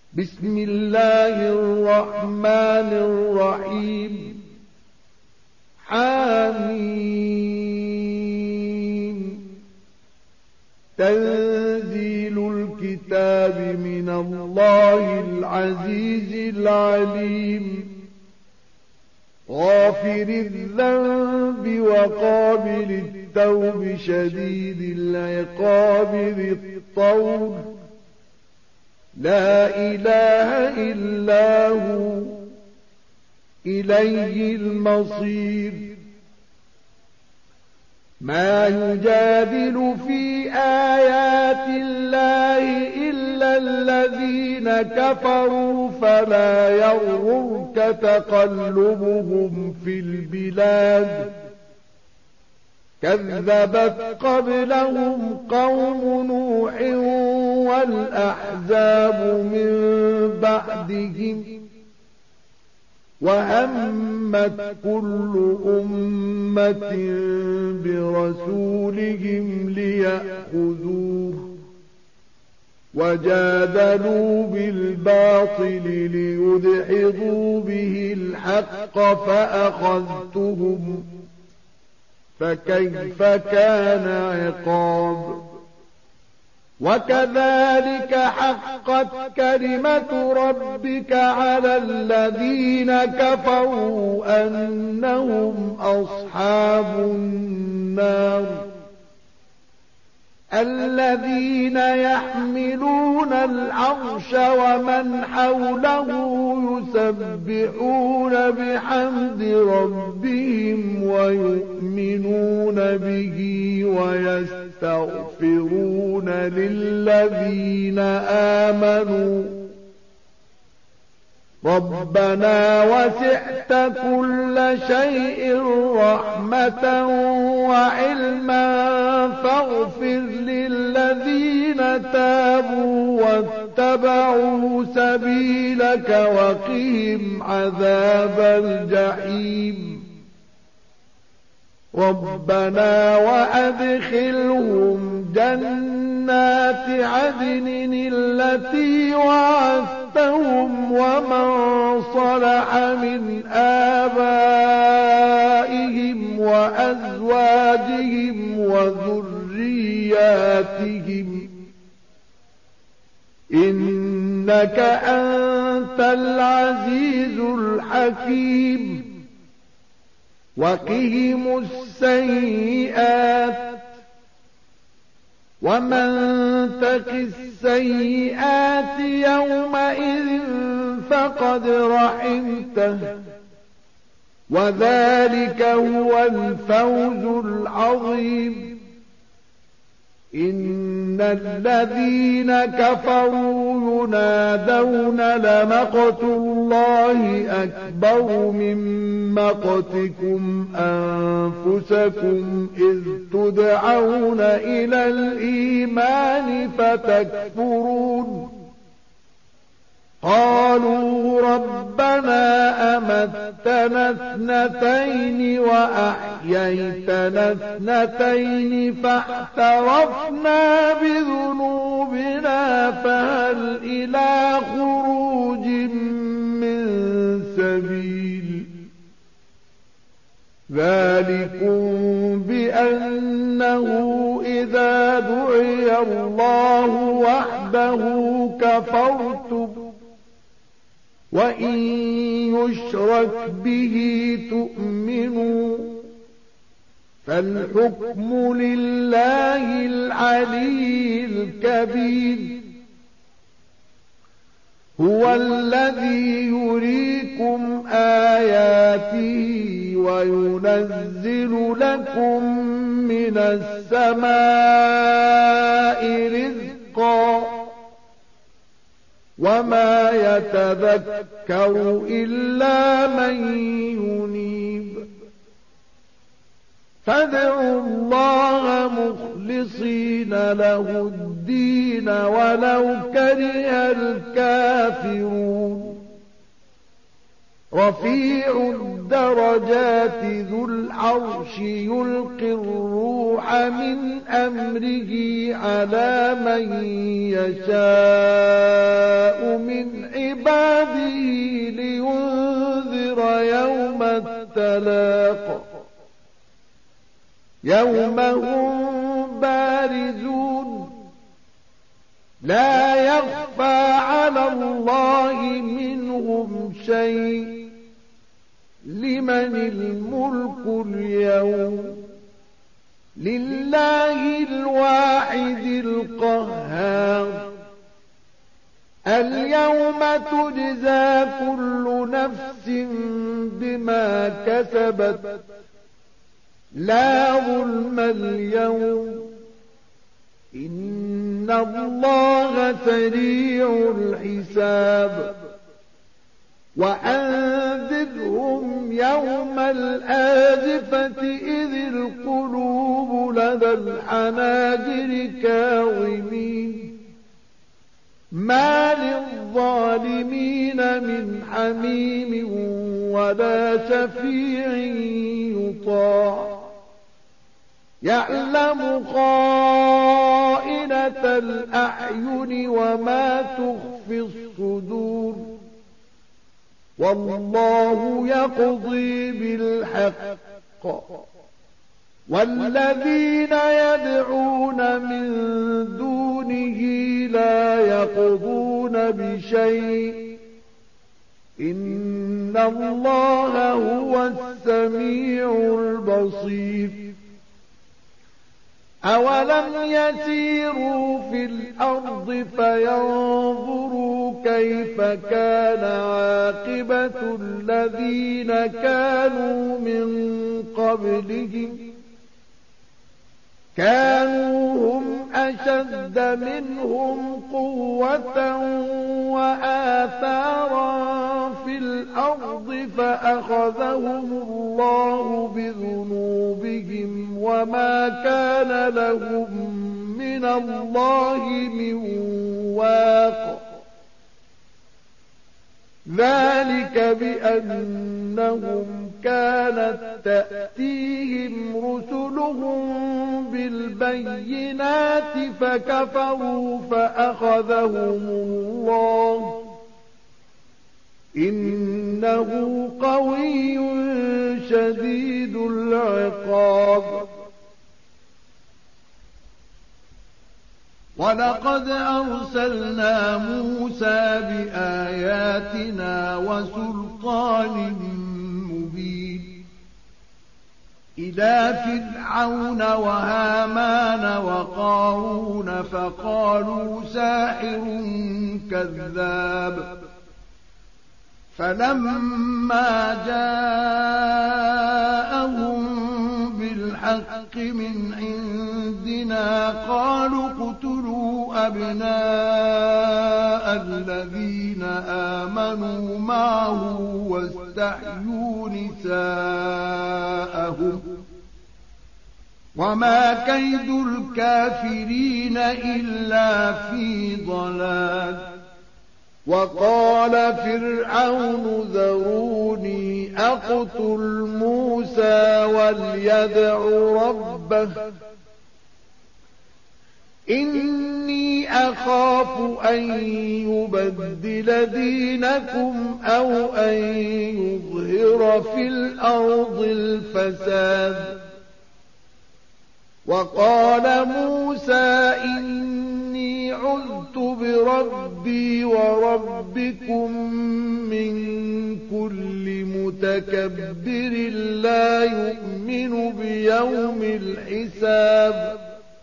بسم الله الرحمن الرحيم. حميم. تنزيل الكتاب من الله العزيز العليم. غافر الذنب وقابل التوب شديد العقاب ذي الطول. لا إله إلا هو إليه المصير. ما يجادل في آيات الله إلا الذين كفروا فلا يغررك تقلبهم في البلاد. كذبت قبلهم قوم نوح والأحزاب من بعدهم وهمت كل أمة برسولهم ليأخذوه وجادلوا بالباطل ليدحضوا به الحق فأخذتهم فكيف كان عقاب. وكذلك حقت كلمة ربك على الذين كفروا أنهم أصحاب النار. الذين يحملون العرش ومن حوله يسبحون بحمد ربهم ويؤمنون به ويستغفرون للذين آمنوا ربنا وسعت كل شيء رحمة وعلما فاغفر للذين تابوا واتبعوا سبيلك وقهم عذاب الجحيم. ربنا وأدخلهم جنات عدن التي وعدتهم ومن صلح من آبائهم وأزواجهم وذرياتهم إنك أنت العزيز الحكيم. وقهم السيئات ومن تق السيئات يومئذ فقد رحمته وذلك هو الفوز العظيم. إن الذين كفروا ينادون لمقت الله أكبر من مقتكم أنفسكم إذ تدعون إلى الإيمان فتكفرون. قالوا ربنا أمتنا اثنتين وأحييتنا اثنتين فاعترفنا بذنوبنا فهل إلى خروج من سبيل. ذلكم بأنه إذا دعي الله وحده كفرتم وإن يشرك به تؤمنوا فالحكم لله العلي الكبير. هو الذي يريكم آياته وينزل لكم من السماء رزقا وما يتذكر إلا من ينيب. فادعوا الله مخلصين له الدين ولو كره الكافرون. رفيع الدرجات ذو العرش يلقي الروح من أمره على من يشاء من يوم هم بارزون لا يخفى على الله منهم شيء لمن الملك اليوم لله الواحد القهار اليوم تجزى كل نفس بما كسبت لا ظلم اليوم إن الله سريع الحساب وأنذرهم يوم الآزفة إذ القلوب لدى الحناجر كاظمين ما للظالمين من حميم ولا شفيع يطاع يعلم خائنة الأعين وما تخفي الصدور والله يقضي بالحق والذين يدعون من دونه لا يقضون بشيء إن الله هو السميع البصير أولم يسيروا في الأرض فينظروا كيف كان عاقبة الذين كانوا من قبلهم كانوا هم أشد منهم قوة وآثارا في الأرض فأخذهم الله بذنوبهم وما كان لهم من الله من واق ذلك بأنهم كانت تأتيهم رسلهم بالبينات فكفروا فأخذهم الله إنه قوي شديد العقاب ولقد أرسلنا موسى بآياتنا وسلطان مبين إلى فرعون وهامان وقارون فقالوا ساحر كذاب فلما جاءهم بالحق من عندنا قالوا اقتلوا أبناء الذين آمنوا معه واستحيوا نساءهم وما كيد الكافرين إلا في ضلال وقال فرعون ذروني أقتل موسى وليدع ربه إني أخاف أن يبدل دينكم أو أن يظهر في الأرض الفساد وقال موسى إني عذت بربي وربكم من كل متكبر لا يؤمن بيوم الحساب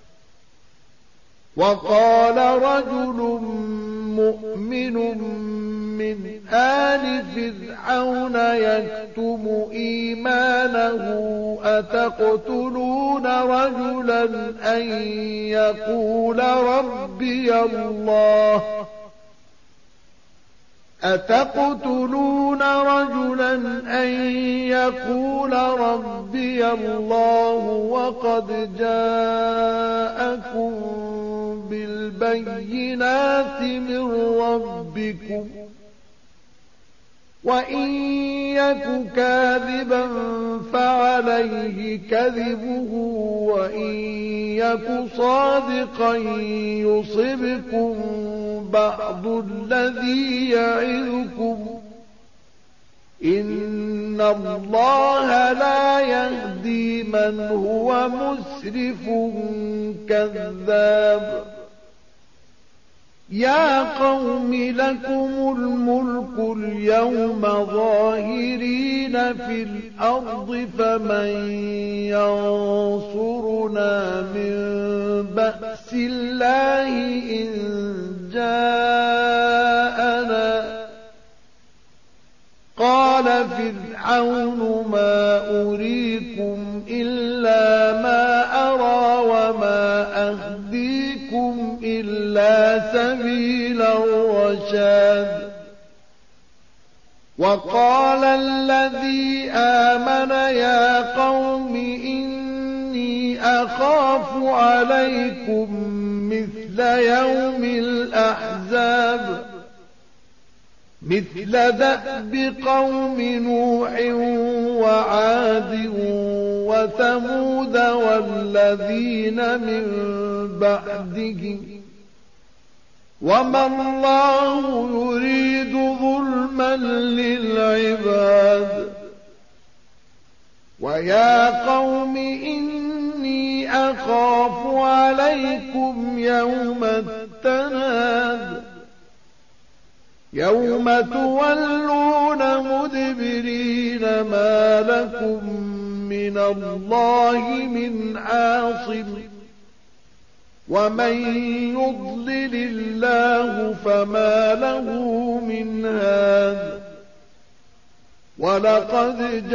وقال رجل مؤمن من آل فرعون يكتم إيمانه أتقتلون رجلا أن يقول ربي الله وقد جاءكم بالبينات من ربكم وإن يك كاذبا فعليه كذبه وإن يك صادقا يصبكم بعض الذي يعظكم إن الله لا يهدي من هو مسرف كذاب يا قوم لكم الملك اليوم ظاهرين في الأرض فمن ينصرنا من بأس الله إن جاءنا قال فرعون ما أريكم إلا ما أرى وما أهديكم إلا سبيل الرشاد وقال الذي آمن يا قوم إني أخاف عليكم مثل يوم الأحزاب مثل دأب قوم نوح وعاد وثمود والذين من بعدهم وما الله يريد ظلما للعباد ويا قوم إني أخاف عليكم يوم التناد يوم تولون مدبرين ما لكم من الله من عاصم ومن يضلل الله فما له من هاد ولقد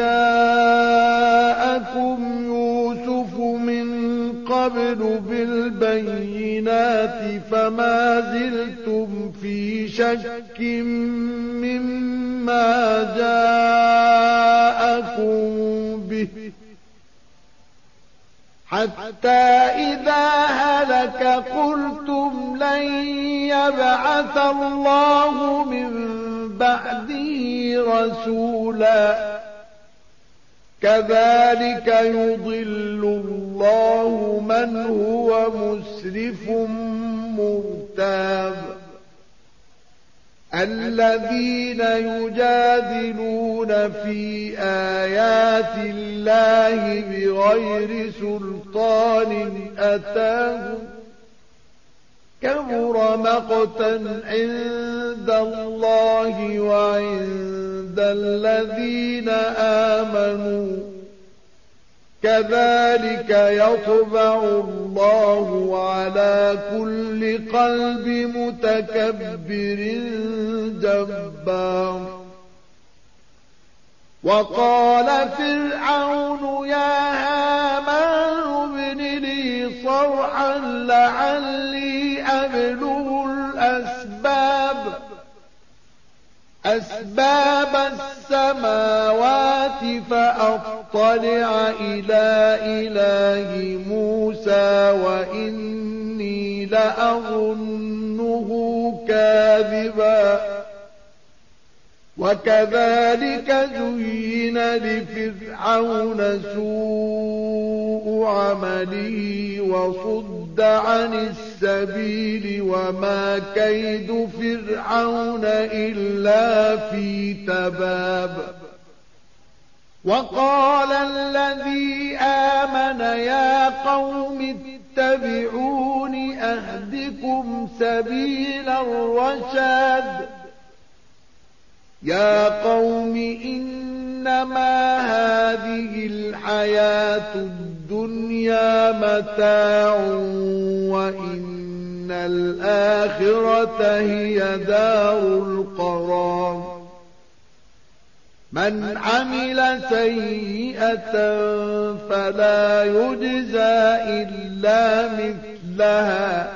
جاءكم يوسف من قبل بالبينات فما زلتم في شك مما جاءكم به حتى إذا هلك قلتم لن يبعث الله من بعده رسولا كذلك يضل الله من هو مسرف مرتاب الذين يجادلون في آيات الله بغير سلطان أتاهم كبر مقتا عند الله وعند الذين آمنوا كذلك يطبع الله على كل قلب متكبر جبار وقال فرعون يا هامان ابن لي صرحا لعلي أبلغ أسباب السماوات فأطلع إلى إله موسى وإني لأظنه كاذبا وكذلك زين لفرعون سوء عمله وصد عن السبيل وما كيد فرعون إلا في تباب وقال الذي آمن يا قوم اتبعون أهدكم سبيل الرشاد يا قوم إنما هذه الحياة الدنيا متاع وإن الآخرة هي دار القرار من عمل سيئة فلا يجزى إلا مثلها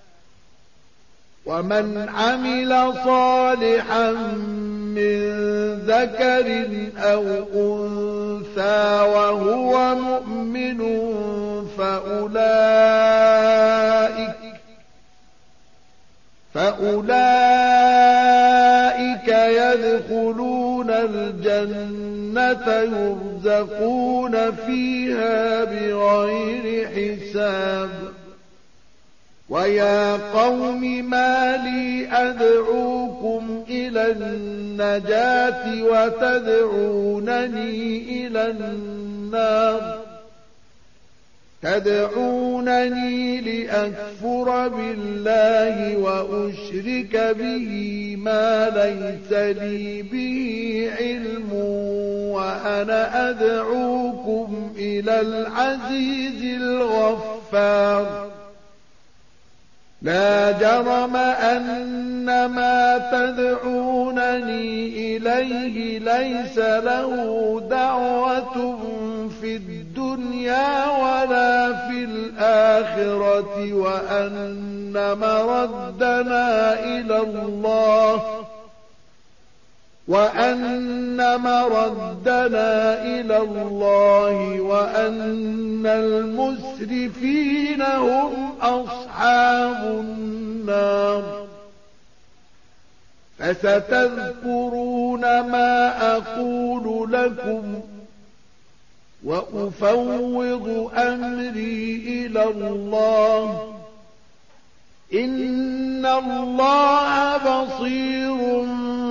ومن عمل صالحا من ذكر أو أنثى وهو مؤمن فأولئك يدخلون الجنة يرزقون فيها بغير حساب ويا قوم ما لي أدعوكم إلى النجاة وتدعونني إلى النار تدعونني لأكفر بالله وأشرك به ما ليس لي به علم وأنا أدعوكم إلى العزيز الغفار لا جرم أن ما تدعونني إليه ليس له دعوة في الدنيا ولا في الآخرة وأن مردنا إلى الله وأن المسرفين هم أصحاب النار فستذكرون ما أقول لكم وأفوض أمري إلى الله إن الله بصير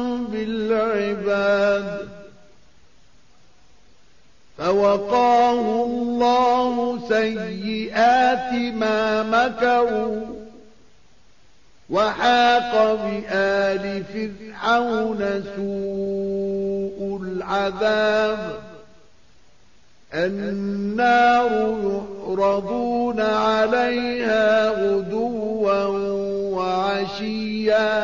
بالعباد فوقاه الله سيئات ما مكروا وحاق بآل فرعون سوء العذاب النار يعرضون عليها غدوا وعشيا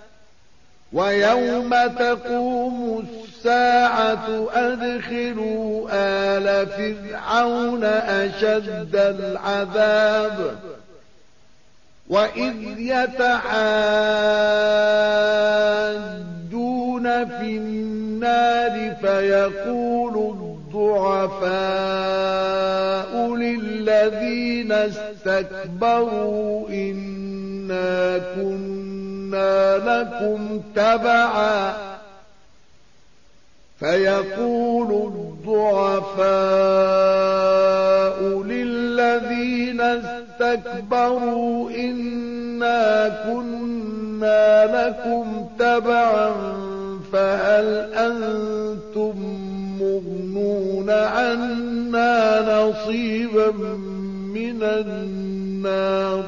ويوم تقوم الساعة أدخلوا آل فرعون أشد العذاب وإذ يتحاجون في النار فيقول الضعفاء للذين استكبروا إنا كنا لكم تبعا فيقول الضعفاء للذين استكبروا إنا كنا لكم تبعا فهل أنتم مغنون عنا نصيبا من النار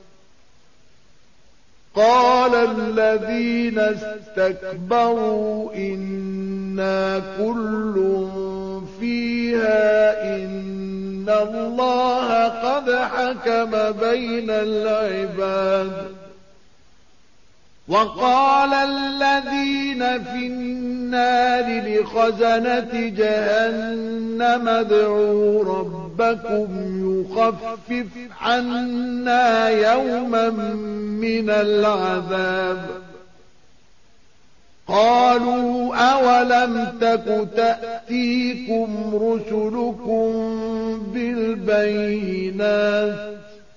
قال الذين استكبروا إنا كل فيها إن الله قد حكم بين العباد وقال الذين في النار لخزنة جهنم ادعوا ربكم يخفف عنا يوما من العذاب قالوا أولم تك تأتيكم رسلكم بالبينات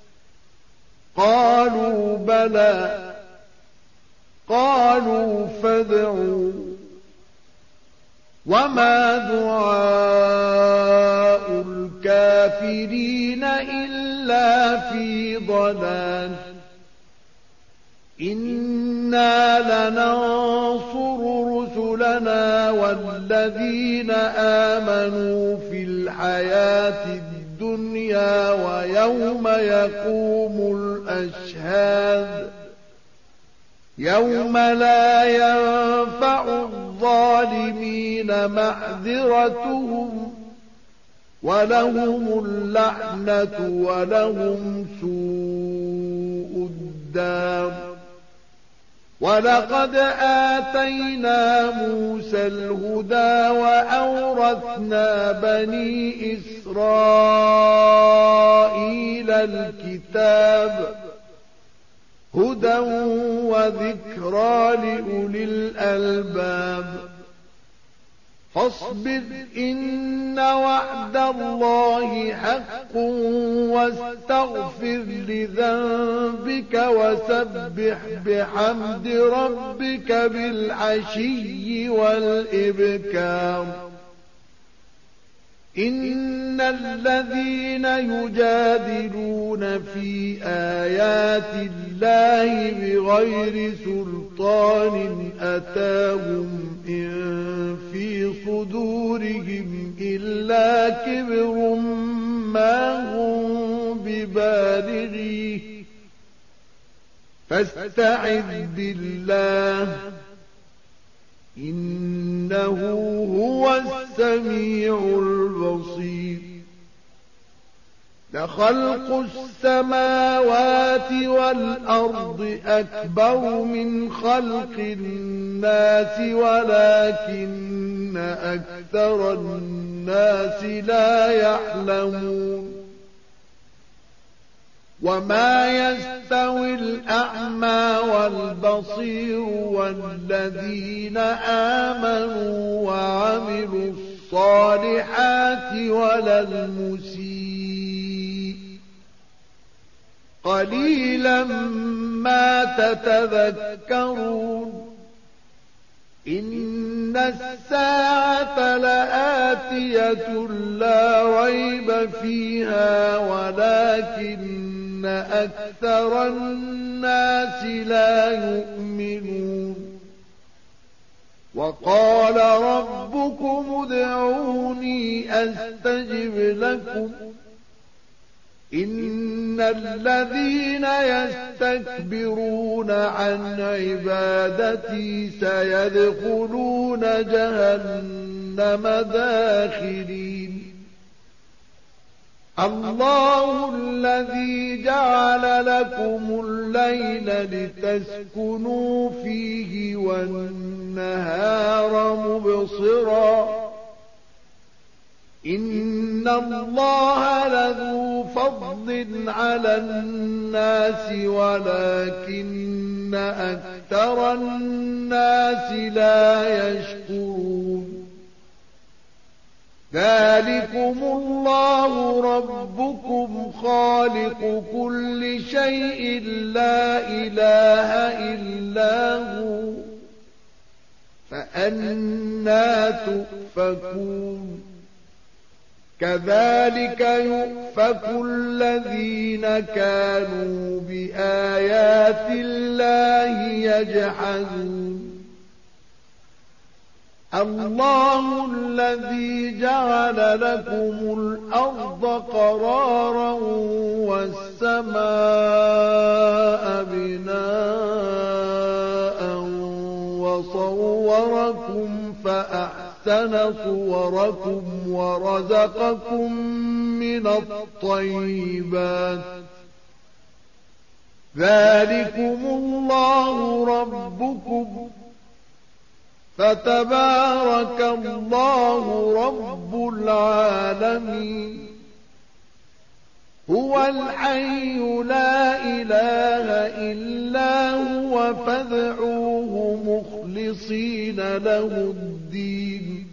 قالوا بلى قالوا فادعوا وما دعاء الكافرين إلا في ضلال إنا لننصر رسلنا والذين آمنوا في الحياة الدنيا ويوم يقوم الأشهاد يوم لا ينفع الظالمين معذرتهم ولهم اللعنة ولهم سوء الدار ولقد آتينا موسى الهدى وأورثنا بني إسرائيل الكتاب هدى وذكرى لأولي الألباب فاصبر إن وعد الله حق واستغفر لذنبك وسبح بحمد ربك بالعشي والإبكار إن الذين يجادلون في آيات الله بغير سلطان أتاهم إن في صدورهم إلا كبر ما هم ببالغيه فاستعذ بالله إنه هو السميع البصير لخلق السماوات والأرض أكبر من خلق الناس ولكن أكثر الناس لا يعلمون وما يستوي الأعمى والبصير والذين آمنوا وعملوا الصالحات ولا المسيء قليلا ما تتذكرون إن الساعة لآتية لا ريب فيها ولكن أكثر الناس لا يؤمنون وقال ربكم ادعوني أستجب لكم إن الذين يستكبرون عن عبادتي سيدخلون جهنم داخرين الله الذي جعل لكم الليل لتسكنوا فيه والنهار مبصرا إن الله لذو فضل على الناس ولكن أكثر الناس لا يشكرون ذلكم الله ربكم خالق كل شيء لا إله إلا هو فأنى تؤفكون كذلك يؤفك الذين كانوا بآيات الله يجحدون الله الذي جعل لكم الأرض قرارا والسماء بناء وصوركم فأحسن صوركم ورزقكم من الطيبات ذلكم الله ربكم فتبارك الله رب العالمين هو الحي لا إله إلا هو فادعوه مخلصين له الدين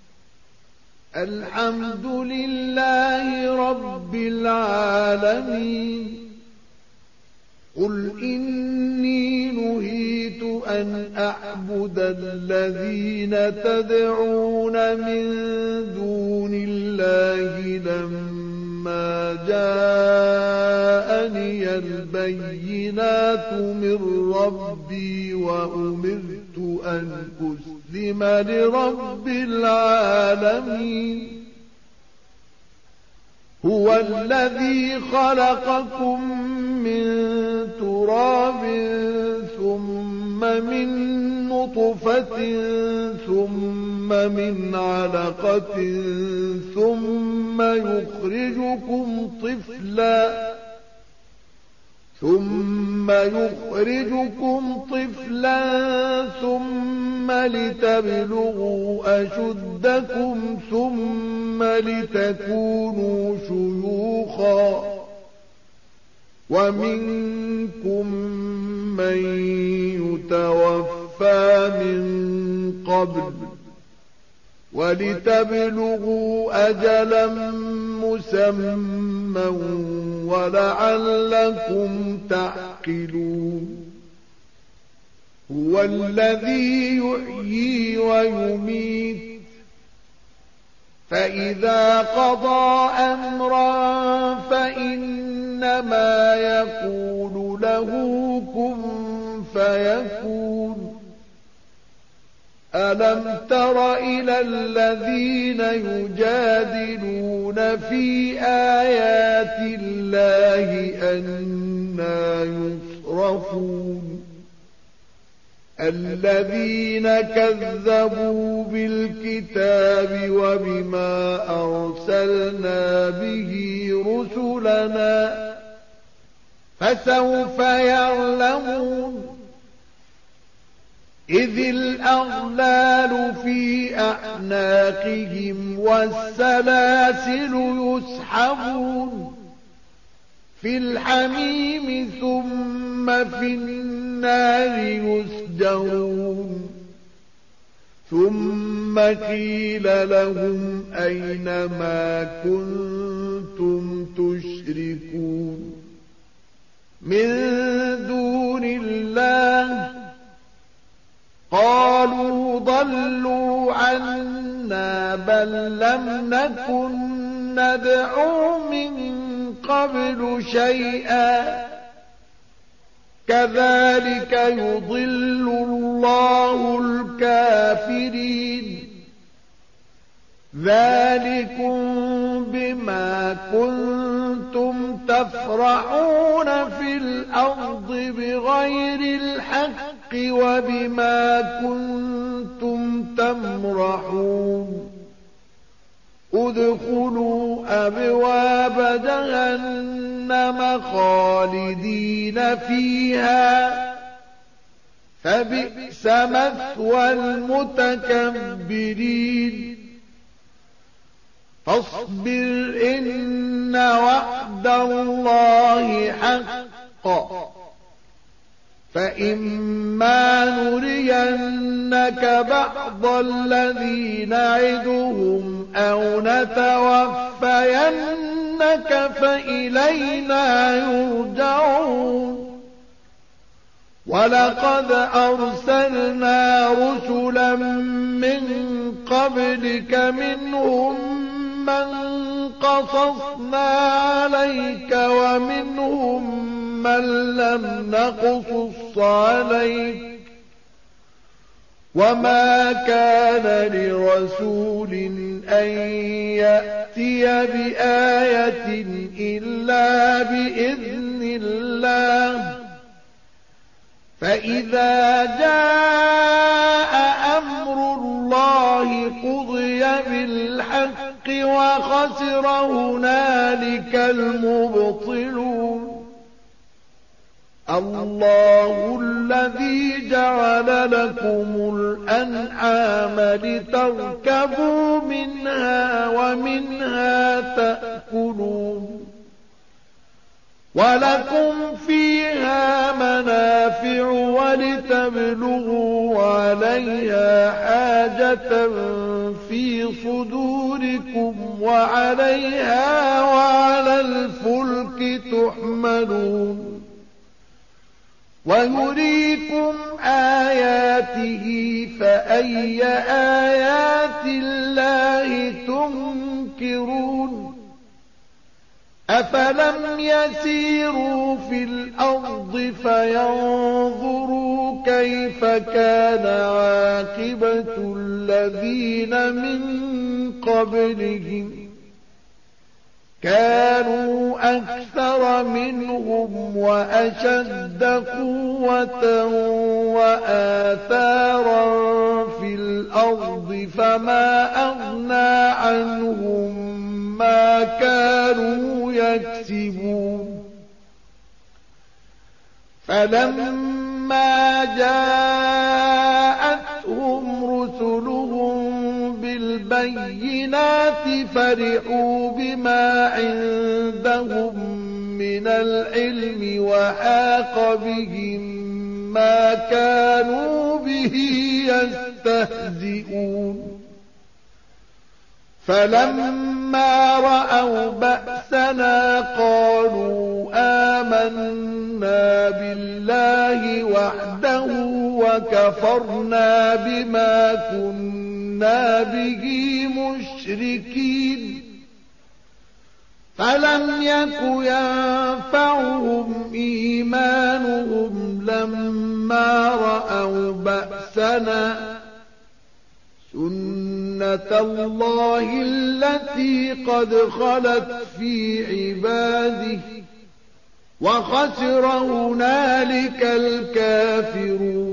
الحمد لله رب العالمين قل إني نهيت أن أعبد الذين تدعون من دون الله لما جاءني البينات من ربي وأمرت أن أسلم لرب العالمين هو الذي خلقكم من تراب ثم من نطفة ثم من علقة ثم يخرجكم طفلا ثم لتبلغوا أشدكم ثم لتكونوا شيوخا ومنكم من يتوفى من قبل ولتبلغوا أجلا مسمى ولعلكم تعقلون هو الذي يحيي ويميت فإذا قضى أمرا فإنما يقول له كن فيكون. ألم تر إلى الذين يجادلون في آيات الله أنى يصرفون الذين كذبوا بالكتاب وبما أرسلنا به رسلنا فسوف يعلمون إذ الأغلال في أعناقهم والسلاسل يسحبون في الحميم ثم في النار يسجرون ثم قيل لهم أين ما كنتم تشركون من دون الله قالوا ضلوا عنا بل لم نكن ندعو من قبل شيئا كذلك يضل الله الكافرين ذلكم بما كنتم تفرحون في الأرض بغير الحق وبما كنتم تمرحون ادخلوا أبواب جهنم خالدين فيها فبئس مثوى المتكبرين فاصبر إن وعد الله حق فإما نرينك بعض الذي نعدهم أو نتوفينك فإلينا يرجعون ولقد أرسلنا رسلا من قبلك منهم من قصصنا عليك ومنهم من لم نقصص عليك وما كان لرسول أن يأتي بآية إلا بإذن الله فإذا جاء أمر الله قضي بالحق وخسر هنالك المبطلون الله الذي جعل لكم الأنعام لتركبوا منها ومنها تأكلون ولكم فيها منافع ولتبلغوا عليها حاجة في صدوركم وعليها وعلى الفلك تحملون ويريكم آياته فأي آيات الله تنكرون أفلم يسيروا في الأرض فينظروا كيف كان عاقبة الذين من قبلهم كانوا أكثر منهم وأشد قوة وآثارا في الأرض فما أغنى عنهم ما كانوا يكسبون فلما جاءتهم رسلهم بالبينات فرحوا بما عندهم من العلم وحاق بهم ما كانوا به يستهزئون فلما رأوا بأسنا قالوا آمنا بالله وحده وكفرنا بما كنا كنا به مشركين فلم يك ينفعهم إيمانهم لما رأوا بأسنا سنة الله التي قد خلت في عباده وخسر هنالك الكافرون